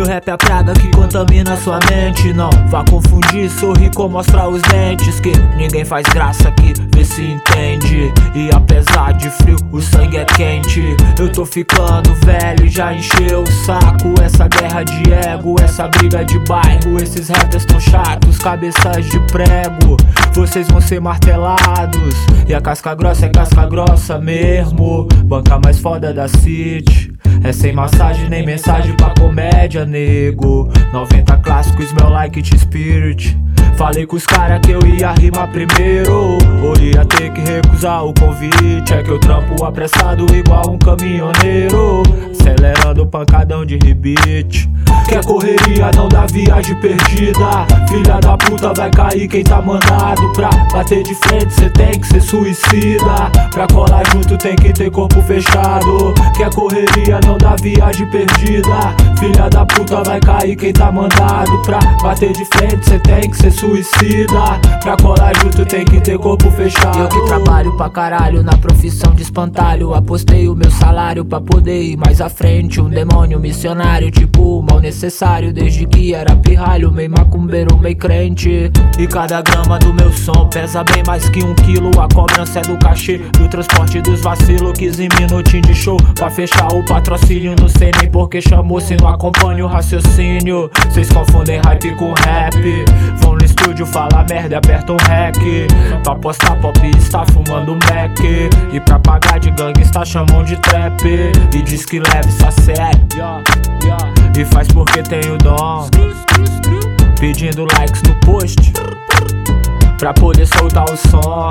rap é a praga que contamina sua mente. Não vá confundir, sorrir com mostrar os dentes, que ninguém faz graça aqui, vê se entende. E apesar de frio, o sangue é quente. Eu tô ficando velho e já encheu o saco. Essa guerra de ego, essa briga de bairro. Esses rappers tão chatos, cabeças de prego. Vocês vão ser martelados, e a casca grossa é casca grossa mesmo. Banca mais foda da city é sem massagem nem mensagem pra comédia, nego. 90 clássicos, smell like teen spirit. Falei com os caras que eu ia rimar primeiro, ou ia ter que recusar o convite. É que eu trampo apressado igual um caminhoneiro, acelerando pancadão de rebite. Quer correria, não dá viagem perdida. Filha da puta, vai cair quem tá mandado. Pra bater de frente cê tem que ser suicida. Pra colar junto tem que ter corpo fechado. Quer correria, não dá viagem perdida. Filha da puta, vai cair quem tá mandado. Pra bater de frente cê tem que ser suicida. Pra colar junto tem que ter corpo fechado. Eu que trabalho pra caralho na profissão de espantalho. Apostei o meu salário pra poder ir mais à frente. Um demônio missionário, tipo mal necessário. Desde que era pirralho, meio macumbeiro, meio crente. E cada grama do meu som pesa bem mais que 1 quilo. A cobrança é do cachê, do transporte dos vacilos. 15 minutinhos de show pra fechar o patrocínio. Não sei nem por que chamou se não acompanha o raciocínio. Cês confundem hype com rap. Vão no estúdio, fala merda e apertam rec. Pra postar pop está fumando Mac. E pra pagar de gangue está chamam de trap. E diz que leva isso a sério, e faz porque tem o dom, pedindo likes no post pra poder soltar o som.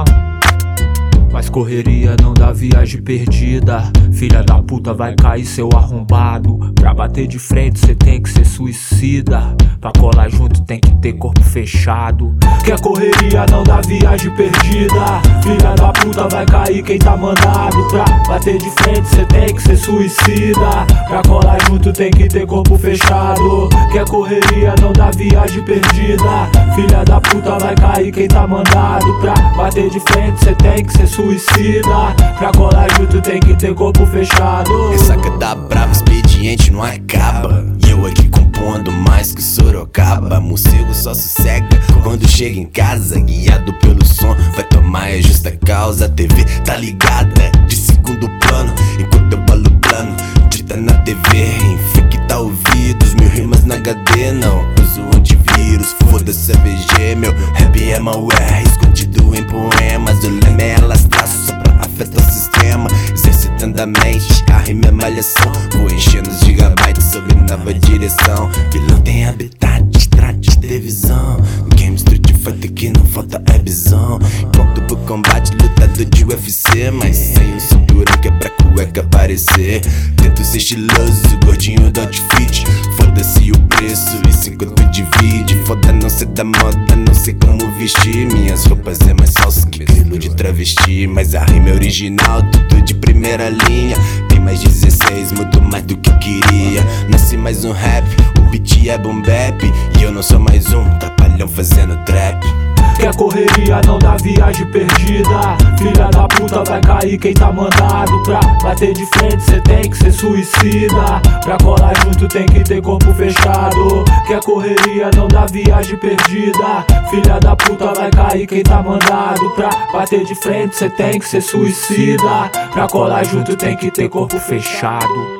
Mas correria não dá viagem perdida. Filha da puta, vai cair seu arrombado. Pra bater de frente cê tem que ser suicida. Pra colar junto tem que ter corpo fechado. Quer correria, não dá viagem perdida. Filha da puta, vai cair quem tá mandado. Pra bater de frente cê tem que ser suicida. Pra colar junto tem que ter corpo fechado. Quer correria, não dá viagem perdida. Filha da puta, vai cair quem tá mandado. Pra bater de frente cê tem que ser suicida. Pra colar junto tem que ter corpo fechado. Ressaca tá brava, expediente não acaba. E eu aqui compondo mais que Sorocaba. Morcego só sossega quando chega em casa. Guiado pelo som, vai tomar a justa causa. A TV tá ligada, de segundo plano. Enquanto eu falo plano, dita na TV. Infecta ouvidos, 1000 rimas na HD. Não uso antivírus, foda-se a VG. Meu rap é malware, escondido em poemas. O lema é alastraço só pra afetar o sistema. Exercitando a mente, a rima é malhação. Vou enchendo os gigabytes sobre nova direção. Vilão tem habitat, trate de ter visão. No game Street Fighter que não falta é visão. Pronto pro combate, lutador de UFC. Mas sem um cinturão que é pra cueca aparecer. Tento ser estiloso, gordinho do outfit. Foda-se o preço, isso enquanto divide. Foda não ser da moda, não sei como vestir. Minhas roupas é mais falso que grilo de travesti. Mas a rima é original, tudo de primeira linha. Tem mais 16, muito mais do que eu queria. Nasci mais um rap, o beat é boom bap. E eu não sou mais um trapalhão fazendo trap. Quer correria, não dá viagem perdida. Filha da puta, vai cair quem tá mandado. Pra bater de frente cê tem que ser suicida. Pra colar junto tem que ter corpo fechado. Quer correria, não dá viagem perdida. Filha da puta, vai cair quem tá mandado. Pra bater de frente cê tem que ser suicida. Pra colar junto tem que ter corpo fechado.